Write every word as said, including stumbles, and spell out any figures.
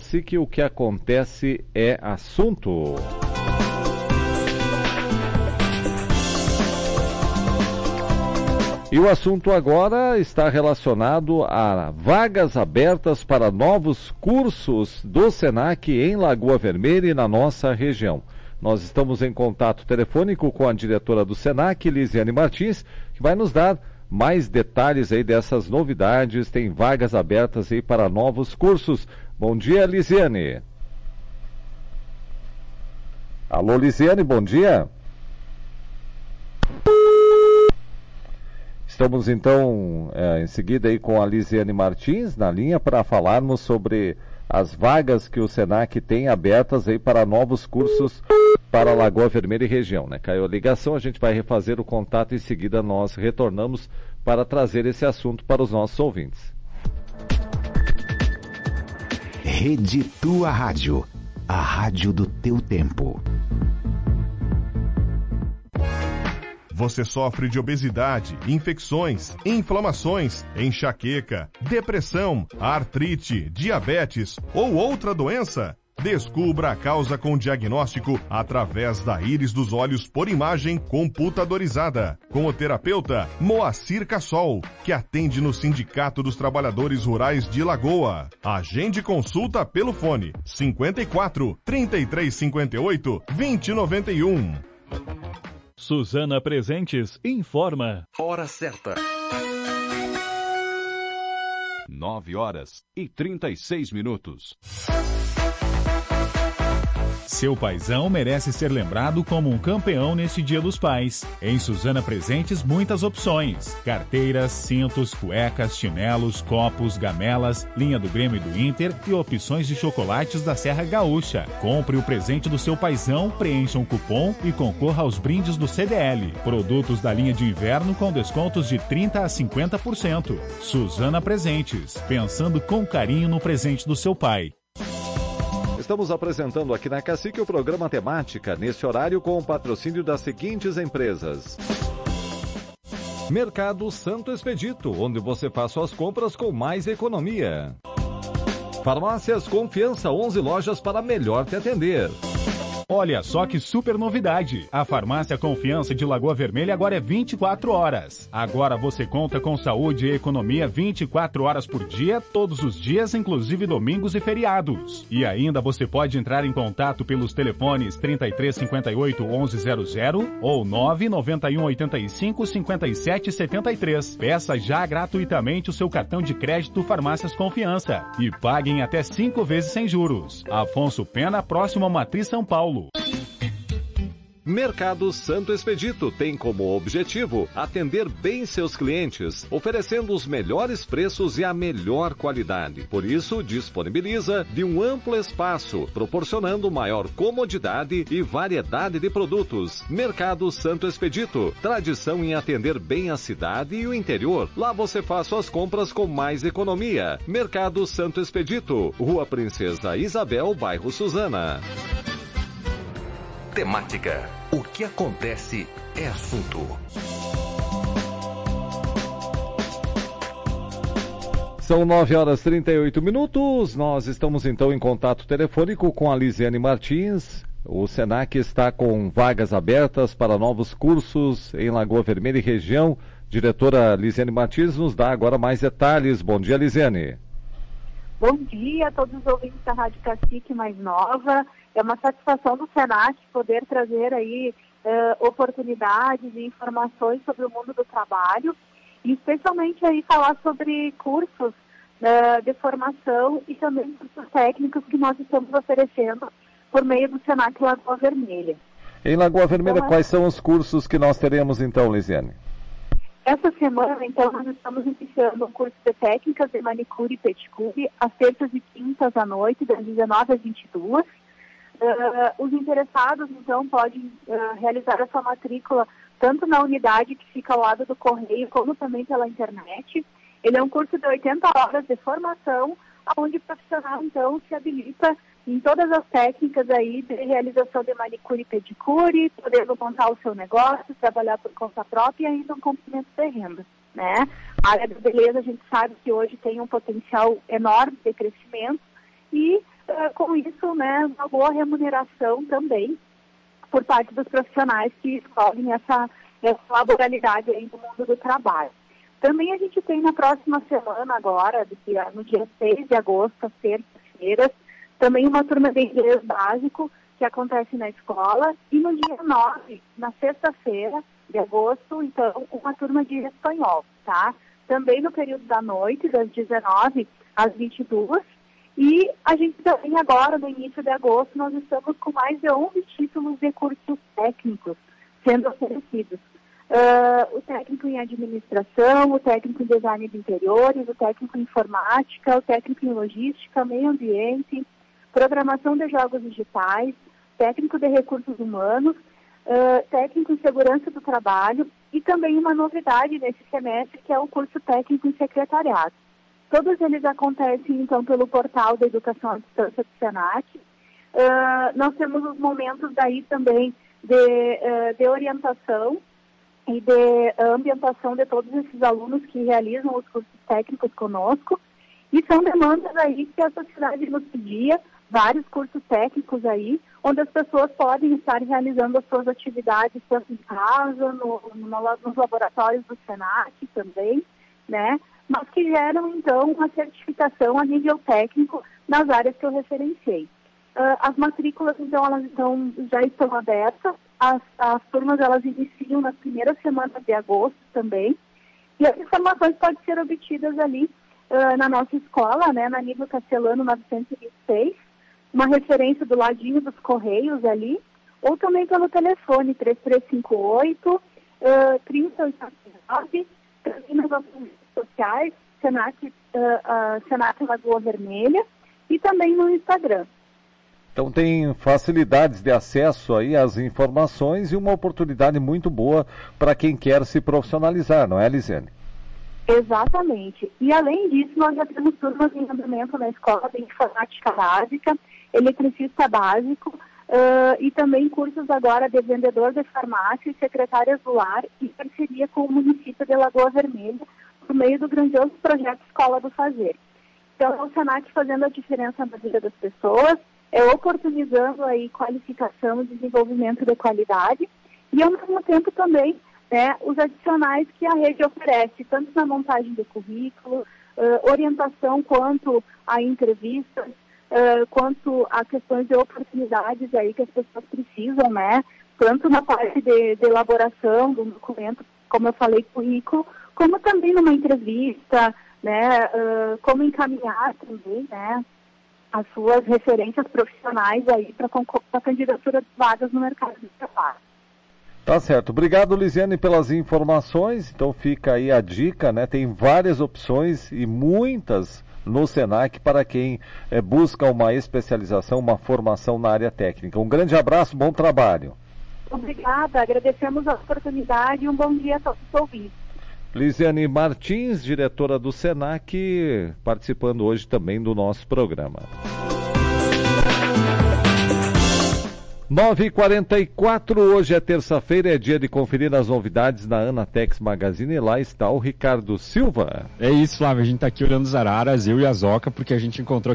Cacique, o que acontece é assunto. E o assunto agora está relacionado a vagas abertas para novos cursos do Senac em Lagoa Vermelha e na nossa região. Nós estamos em contato telefônico com a diretora do Senac, Lisiane Martins, que vai nos dar mais detalhes aí dessas novidades. Tem vagas abertas aí para novos cursos. Bom dia, Lisiane. Alô, Lisiane, bom dia. Estamos então é, em seguida aí com a Lisiane Martins na linha para falarmos sobre as vagas que o Senac tem abertas aí para novos cursos para Lagoa Vermelha e região, né? Caiu a ligação, a gente vai refazer o contato e em seguida nós retornamos para trazer esse assunto para os nossos ouvintes. Rede Tua Rádio, a rádio do teu tempo. Você sofre de obesidade, infecções, inflamações, enxaqueca, depressão, artrite, diabetes ou outra doença? Descubra a causa com diagnóstico através da íris dos olhos por imagem computadorizada. Com o terapeuta Moacir Cassol, que atende no Sindicato dos Trabalhadores Rurais de Lagoa. Agende consulta pelo fone cinquenta e quatro, trinta e três cinquenta e oito, vinte e noventa e um. Suzana Presentes informa. Hora certa. Nove horas e trinta e seis minutos. Seu paizão merece ser lembrado como um campeão neste Dia dos Pais. Em Suzana Presentes, muitas opções. Carteiras, cintos, cuecas, chinelos, copos, gamelas, linha do Grêmio e do Inter e opções de chocolates da Serra Gaúcha. Compre o presente do seu paizão, preencha um cupom e concorra aos brindes do C D L. Produtos da linha de inverno com descontos de trinta a cinquenta por cento. Suzana Presentes, pensando com carinho no presente do seu pai. Estamos apresentando aqui na Cacique o programa Temática, nesse horário com o patrocínio das seguintes empresas. Mercado Santo Expedito, onde você faz suas compras com mais economia. Farmácias Confiança, onze lojas para melhor te atender. Olha só que super novidade! A Farmácia Confiança de Lagoa Vermelha agora é vinte e quatro horas. Agora você conta com saúde e economia vinte e quatro horas por dia, todos os dias, inclusive domingos e feriados. E ainda você pode entrar em contato pelos telefones trinta e três, cinquenta e oito, onze zero zero ou nove nove um, oitenta e cinco, cinquenta e sete, setenta e três. Peça já gratuitamente o seu cartão de crédito Farmácias Confiança e paguem até cinco vezes sem juros. Afonso Pena, próximo à Matriz São Paulo. Mercado Santo Expedito tem como objetivo atender bem seus clientes, oferecendo os melhores preços e a melhor qualidade. Por isso, disponibiliza de um amplo espaço, proporcionando maior comodidade e variedade de produtos. Mercado Santo Expedito, tradição em atender bem a cidade e o interior. Lá você faz suas compras com mais economia. Mercado Santo Expedito, Rua Princesa Isabel, bairro Suzana. Temática. O que acontece é assunto. São nove horas e trinta e oito minutos. Nós estamos então em contato telefônico com a Lisiane Martins. O Senac está com vagas abertas para novos cursos em Lagoa Vermelha e região. Diretora Lisiane Martins nos dá agora mais detalhes. Bom dia, Lisiane. Bom dia a todos os ouvintes da Rádio Cacique mais nova. É uma satisfação do Senac poder trazer aí uh, oportunidades e informações sobre o mundo do trabalho e especialmente aí falar sobre cursos uh, de formação e também cursos técnicos que nós estamos oferecendo por meio do Senac Lagoa Vermelha. Em Lagoa Vermelha, então, quais é... são os cursos que nós teremos então, Lisiane? Essa semana, então, nós estamos iniciando um curso de técnicas de manicure e pedicure, às terças e quintas à noite, das dezenove às vinte e duas. Uh, os interessados, então, podem uh, realizar essa matrícula tanto na unidade que fica ao lado do correio, como também pela internet. Ele é um curso de oitenta horas de formação, onde o profissional, então, se habilita em todas as técnicas aí de realização de manicure e pedicure, podendo montar o seu negócio, trabalhar por conta própria e ainda um complemento de renda, né? A área da beleza, a gente sabe que hoje tem um potencial enorme de crescimento e uh, com isso, né, uma boa remuneração também por parte dos profissionais que escolhem essa, essa laboralidade aí do mundo do trabalho. Também a gente tem na próxima semana agora, no dia seis de agosto, às terças-feiras, também uma turma de inglês básico que acontece na escola, e no dia nove, na sexta-feira de agosto, então, uma turma de espanhol, tá? Também no período da noite, das dezenove às vinte e duas, e a gente também agora, no início de agosto, nós estamos com mais de onze títulos de cursos técnicos sendo oferecidos. Uh, o técnico em administração, o técnico em design de interiores, o técnico em informática, o técnico em logística, meio ambiente, programação de jogos digitais, técnico de recursos humanos, uh, técnico em segurança do trabalho e também uma novidade nesse semestre que é o curso técnico em secretariado. Todos eles acontecem, então, pelo portal da Educação à Distância do Senac. Uh, nós temos os momentos daí também de, uh, de orientação e de ambientação de todos esses alunos que realizam os cursos técnicos conosco. E são demandas aí que a sociedade nos pedia, vários cursos técnicos aí, onde as pessoas podem estar realizando as suas atividades tanto em casa, no, no, nos laboratórios do Senac também, né? Mas que geram, então, uma certificação a nível técnico nas áreas que eu referenciei. Uh, as matrículas, então, elas estão, já estão abertas, as, as turmas, elas iniciam nas primeiras semanas de agosto também, e as informações podem ser obtidas ali uh, na nossa escola, né, na Nível Castelano novecentos e vinte e seis, uma referência do ladinho dos Correios ali, ou também pelo telefone três três cinco oito, trinta oitenta e nove, também nas nossas redes sociais, Senac, uh, uh, Senac Lagoa Vermelha, e também no Instagram. Então tem facilidades de acesso aí às informações e uma oportunidade muito boa para quem quer se profissionalizar, não é, Lisiane? Exatamente. E além disso, nós já temos turmas em andamento na escola de informática básica, eletricista básico, uh, e também cursos agora de vendedor de farmácia e secretárias do lar, em parceria com o município de Lagoa Vermelha, por meio do grandioso projeto Escola do Fazer. Então, é o Senac fazendo a diferença na vida das pessoas, é oportunizando aí qualificação e desenvolvimento de qualidade, e ao mesmo tempo também, né, os adicionais que a rede oferece, tanto na montagem do currículo, uh, orientação quanto a entrevistas, uh, quanto a questões de oportunidades aí que as pessoas precisam, né, tanto na parte de, de elaboração do documento, como eu falei, currículo, como também numa entrevista, né, uh, como encaminhar também, né, as suas referências profissionais aí para a candidatura de vagas no mercado de trabalho. Tá certo. Obrigado, Lisiane, pelas informações. Então fica aí a dica, né? Tem várias opções e muitas no Senac para quem é, busca uma especialização, uma formação na área técnica. Um grande abraço, bom trabalho. Obrigada, agradecemos a oportunidade e um bom dia a todos os ouvintes. Lisiane Martins, diretora do Senac, participando hoje também do nosso programa. nove e quarenta e quatro, hoje é terça-feira, é dia de conferir as novidades na Anatex Magazine, e lá está o Ricardo Silva. É isso, Flávio, a gente está aqui olhando os araras, eu e a Zoca, porque a gente encontrou